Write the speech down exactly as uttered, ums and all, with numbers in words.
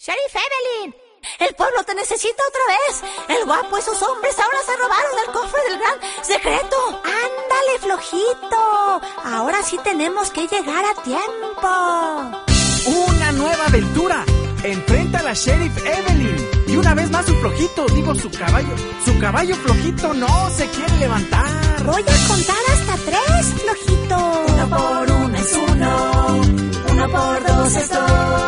Sheriff Evelyn, el pueblo te necesita otra vez. El guapo y sus hombres ahora se robaron el cofre del gran secreto. Ándale, flojito. Ahora sí tenemos que llegar a tiempo. Una nueva aventura. Enfrenta a la Sheriff Evelyn. Y una vez más su flojito, digo su caballo. Su caballo flojito no se quiere levantar. Voy a contar hasta tres, flojito. Uno por uno es uno. Uno por dos es dos.